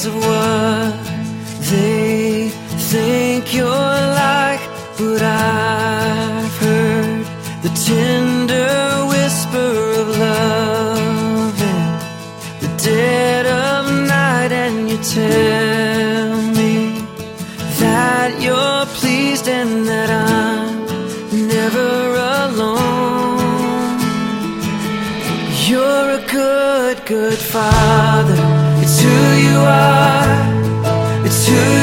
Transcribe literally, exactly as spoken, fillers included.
because of what they think you're like. But I've heard the tender whisper of love in the dead of night, and you tell me that you're pleased and that I'm never alone. You're a good, good father. It's who you are. It's who